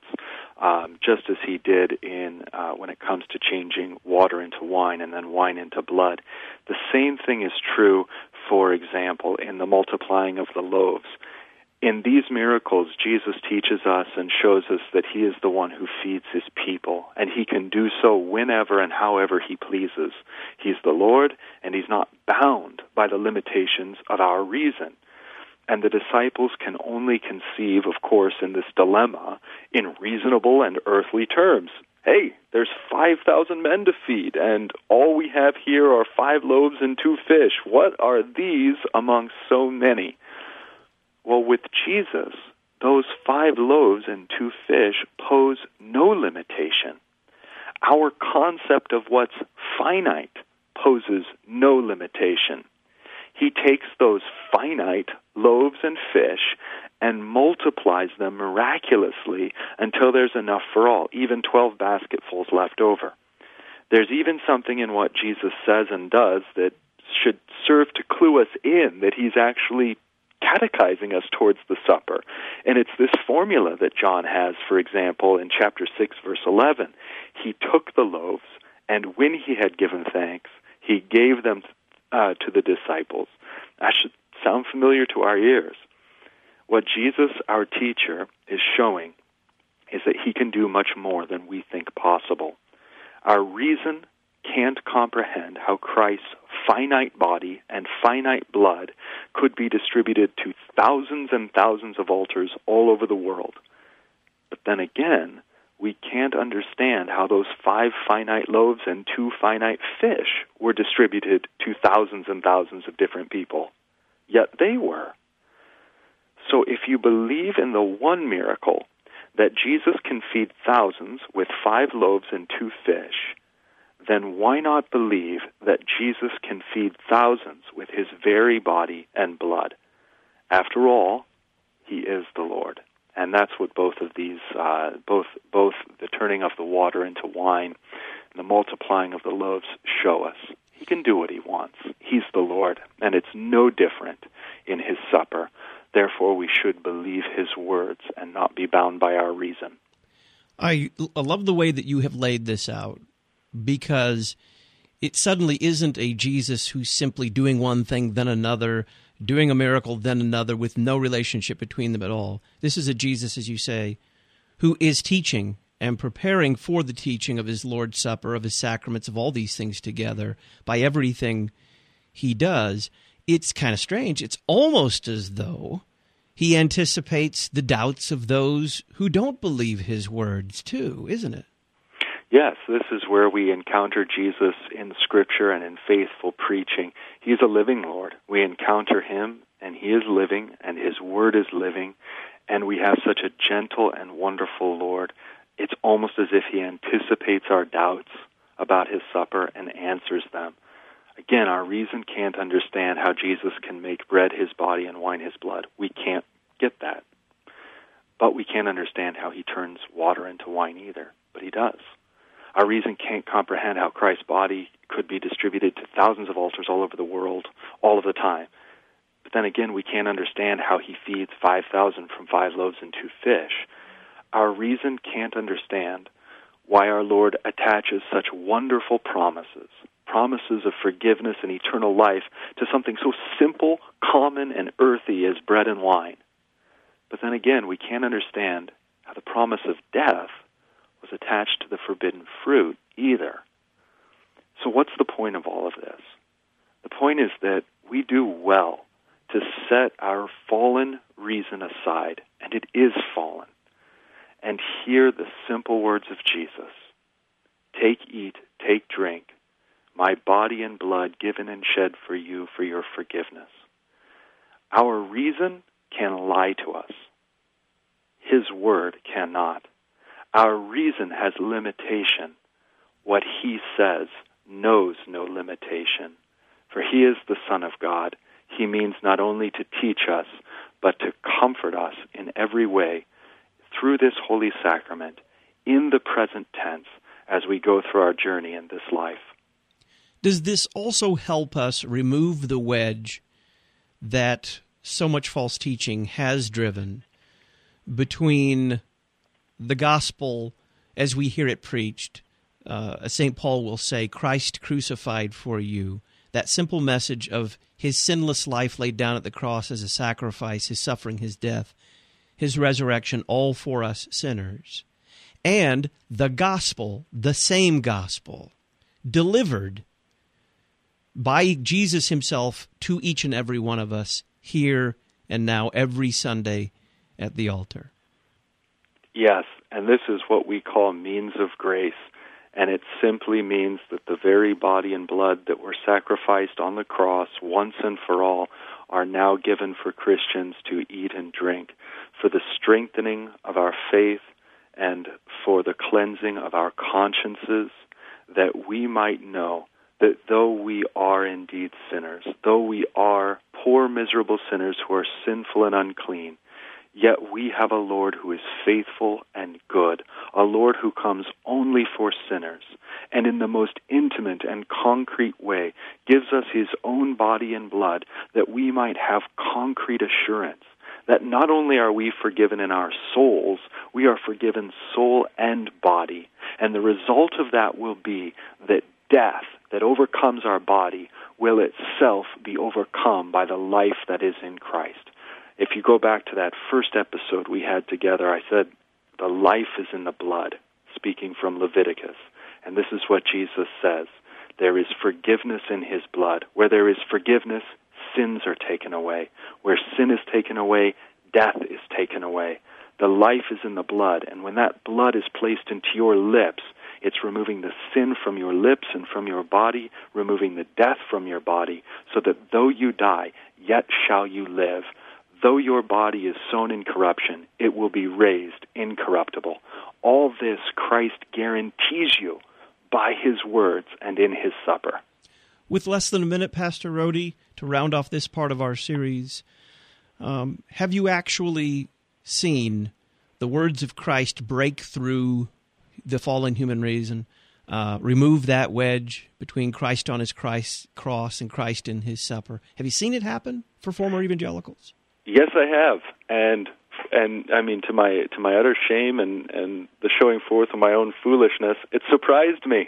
just as he did in when it comes to changing water into wine and then wine into blood. The same thing is true, for example, in the multiplying of the loaves. In these miracles, Jesus teaches us and shows us that he is the one who feeds his people, and he can do so whenever and however he pleases. He's the Lord, and he's not bound by the limitations of our reason. And the disciples can only conceive, of course, in this dilemma in reasonable and earthly terms. Hey, there's 5,000 men to feed, and all we have here are 5 loaves and 2 fish. What are these among so many? Well, with Jesus, those 5 loaves and 2 fish pose no limitation. Our concept of what's finite poses no limitation. He takes those finite loaves and fish and multiplies them miraculously until there's enough for all, even 12 basketfuls left over. There's even something in what Jesus says and does that should serve to clue us in that he's actually catechizing us towards the supper. And it's this formula that John has, for example, in chapter 6, verse 11. He took the loaves, and when he had given thanks, he gave them to the disciples. That should sound familiar to our ears. What Jesus, our teacher, is showing is that he can do much more than we think possible. Our reason can't comprehend how Christ's finite body and finite blood could be distributed to thousands and thousands of altars all over the world. But then again, we can't understand how those 5 finite loaves and 2 finite fish were distributed to thousands and thousands of different people. Yet they were. So if you believe in the one miracle, that Jesus can feed thousands with 5 loaves and 2 fish, then why not believe that Jesus can feed thousands with his very body and blood? After all, he is the Lord. And that's what both of these, both the turning of the water into wine and the multiplying of the loaves show us. He can do what he wants. He's the Lord, and it's no different in his supper. Therefore, we should believe his words and not be bound by our reason. I love the way that you have laid this out, because it suddenly isn't a Jesus who's simply doing one thing, then another, doing a miracle, then another, with no relationship between them at all. This is a Jesus, as you say, who is teaching and preparing for the teaching of his Lord's Supper, of his sacraments, of all these things together, by everything he does. It's kind of strange. It's almost as though he anticipates the doubts of those who don't believe his words, too, isn't it? Yes, this is where we encounter Jesus in Scripture and in faithful preaching. He's a living Lord. We encounter him, and he is living, and his word is living, and we have such a gentle and wonderful Lord. It's almost as if he anticipates our doubts about his supper and answers them. Again, our reason can't understand how Jesus can make bread his body and wine his blood. We can't get that. But we can't understand how he turns water into wine either. But he does. Our reason can't comprehend how Christ's body could be distributed to thousands of altars all over the world, all of the time. But then again, we can't understand how he feeds 5,000 from 5 loaves and 2 fish. Our reason can't understand why our Lord attaches such wonderful promises of forgiveness and eternal life, to something so simple, common, and earthy as bread and wine. But then again, we can't understand how the promise of death was attached to the forbidden fruit either. So what's the point of all of this? The point is that we do well to set our fallen reason aside, and it is fallen, and hear the simple words of Jesus. Take, eat, take, drink, my body and blood given and shed for you for your forgiveness. Our reason can lie to us. His word cannot. Our reason has limitation. What he says knows no limitation. For he is the Son of God. He means not only to teach us, but to comfort us in every way through this holy sacrament in the present tense as we go through our journey in this life. Does this also help us remove the wedge that so much false teaching has driven between the gospel as we hear it preached? St. Paul will say, Christ crucified for you. That simple message of his sinless life laid down at the cross as a sacrifice, his suffering, his death, his resurrection, all for us sinners. And the gospel, the same gospel, delivered by Jesus himself to each and every one of us here and now every Sunday at the altar. Yes, and this is what we call means of grace. And it simply means that the very body and blood that were sacrificed on the cross once and for all are now given for Christians to eat and drink, for the strengthening of our faith and for the cleansing of our consciences, that we might know that though we are indeed sinners, though we are poor, miserable sinners who are sinful and unclean, yet we have a Lord who is faithful and good, a Lord who comes only for sinners, and in the most intimate and concrete way gives us his own body and blood that we might have concrete assurance that not only are we forgiven in our souls, we are forgiven soul and body. And the result of that will be that death that overcomes our body will itself be overcome by the life that is in Christ. If you go back to that first episode we had together, I said, the life is in the blood, speaking from Leviticus. And this is what Jesus says. There is forgiveness in his blood. Where there is forgiveness, sins are taken away. Where sin is taken away, death is taken away. The life is in the blood. And when that blood is placed into your lips, it's removing the sin from your lips and from your body, removing the death from your body, so that though you die, yet shall you live. Though your body is sown in corruption, it will be raised incorruptible. All this Christ guarantees you by his words and in his supper. With less than a minute, Pastor Rohde, to round off this part of our series, have you actually seen the words of Christ break through the fallen human reason, remove that wedge between Christ on his cross and Christ in his supper? Have you seen it happen for former evangelicals? Yes, I have, and I mean, to my utter shame and the showing forth of my own foolishness, it surprised me.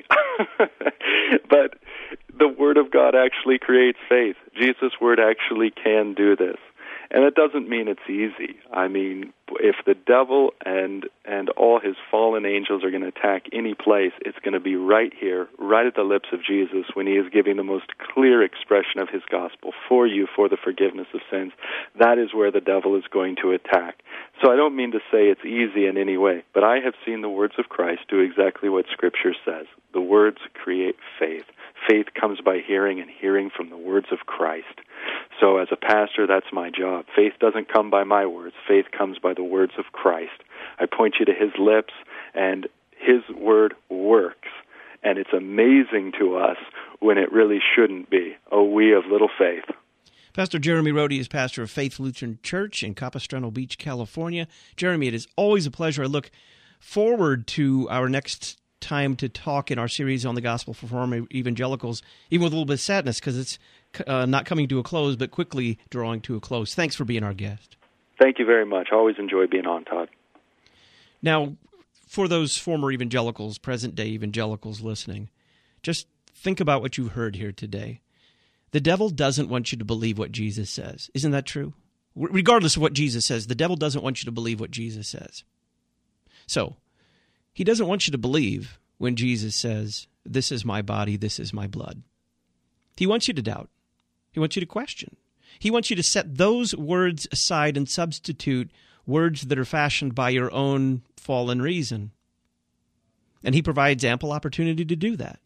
But the Word of God actually creates faith. Jesus' Word actually can do this, and it doesn't mean it's easy. I mean, if the devil and all his fallen angels are going to attack any place, it's going to be right here, right at the lips of Jesus, when he is giving the most clear expression of his gospel for you, for the forgiveness of sins. That is where the devil is going to attack. So I don't mean to say it's easy in any way, but I have seen the words of Christ do exactly what Scripture says. The words create faith. Faith comes by hearing, and hearing from the words of Christ. So as a pastor, that's my job. Faith doesn't come by my words. Faith comes by the words of Christ. I point you to his lips, and his word works. And it's amazing to us when it really shouldn't be. Oh, we of little faith. Pastor Jeremy Rohde is pastor of Faith Lutheran Church in Capistrano Beach, California. Jeremy, it is always a pleasure. I look forward to our next time to talk in our series on the gospel for former evangelicals, even with a little bit of sadness because it's not coming to a close, but quickly drawing to a close. Thanks for being our guest. Thank you very much. Always enjoy being on, Todd. Now, for those former evangelicals, present-day evangelicals listening, just think about what you've heard here today. The devil doesn't want you to believe what Jesus says. Isn't that true? Regardless of what Jesus says, the devil doesn't want you to believe what Jesus says. So, he doesn't want you to believe when Jesus says, this is my body, this is my blood. He wants you to doubt. He wants you to question. He wants you to set those words aside and substitute words that are fashioned by your own fallen reason. And he provides ample opportunity to do that.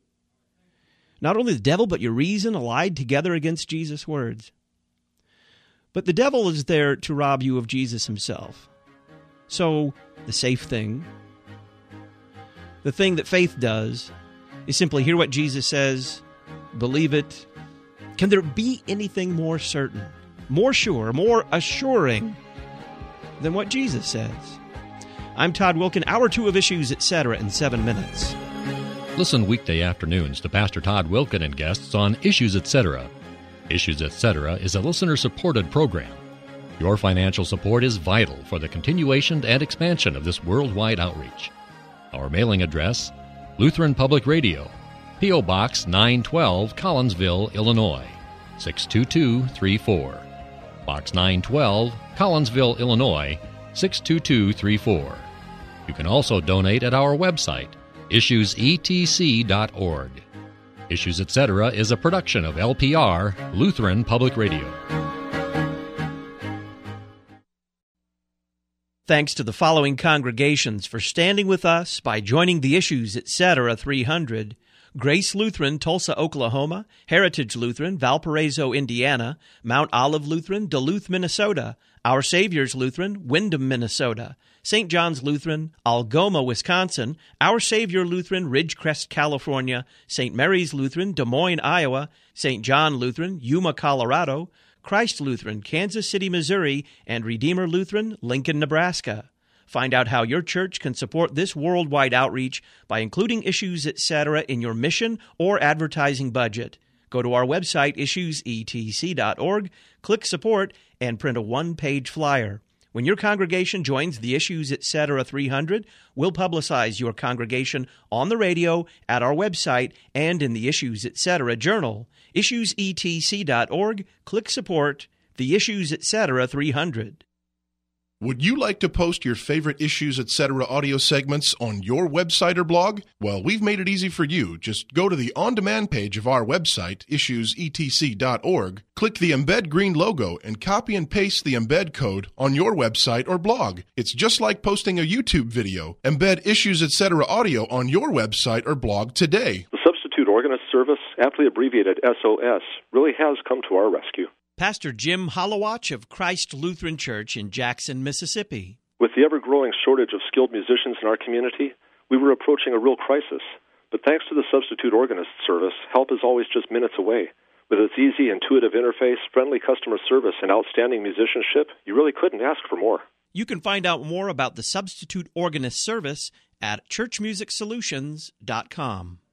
Not only the devil, but your reason allied together against Jesus' words. But the devil is there to rob you of Jesus himself. So, the safe thing, the thing that faith does, is simply hear what Jesus says, believe it. Can there be anything more certain, more sure, more assuring than what Jesus says? I'm Todd Wilken, Hour 2 of Issues, Etc. in 7 minutes. Listen weekday afternoons to Pastor Todd Wilkin and guests on Issues Etc. Issues Etc. is a listener-supported program. Your financial support is vital for the continuation and expansion of this worldwide outreach. Our mailing address, Lutheran Public Radio, P.O. Box 912, Collinsville, Illinois, 62234. Box 912, Collinsville, Illinois, 62234. You can also donate at our website, issuesetc.org. Issues Etc. is a production of LPR, Lutheran Public Radio. Thanks to the following congregations for standing with us by joining the Issues Etc. 300: Grace Lutheran, Tulsa, Oklahoma; Heritage Lutheran, Valparaiso, Indiana; Mount Olive Lutheran, Duluth, Minnesota; Our Savior's Lutheran, Windham, Minnesota; St. John's Lutheran, Algoma, Wisconsin; Our Savior Lutheran, Ridgecrest, California; St. Mary's Lutheran, Des Moines, Iowa; St. John Lutheran, Yuma, Colorado; Christ Lutheran, Kansas City, Missouri; and Redeemer Lutheran, Lincoln, Nebraska. Find out how your church can support this worldwide outreach by including Issues Etc. in your mission or advertising budget. Go to our website, issuesetc.org, click Support, and print a one-page flyer. When your congregation joins the Issues Etc. 300, we'll publicize your congregation on the radio, at our website, and in the Issues Etc. journal. issuesetc.org, click Support, the Issues Etc. 300. Would you like to post your favorite Issues Etc. audio segments on your website or blog? Well, we've made it easy for you. Just go to the on-demand page of our website, issuesetc.org, click the Embed Green logo, and copy and paste the embed code on your website or blog. It's just like posting a YouTube video. Embed Issues Etc. audio on your website or blog today. The Substitute Organist Service, aptly abbreviated SOS, really has come to our rescue. Pastor Jim Holowach of Christ Lutheran Church in Jackson, Mississippi. With the ever-growing shortage of skilled musicians in our community, we were approaching a real crisis. But thanks to the Substitute Organist Service, help is always just minutes away. With its easy, intuitive interface, friendly customer service, and outstanding musicianship, you really couldn't ask for more. You can find out more about the Substitute Organist Service at churchmusicsolutions.com.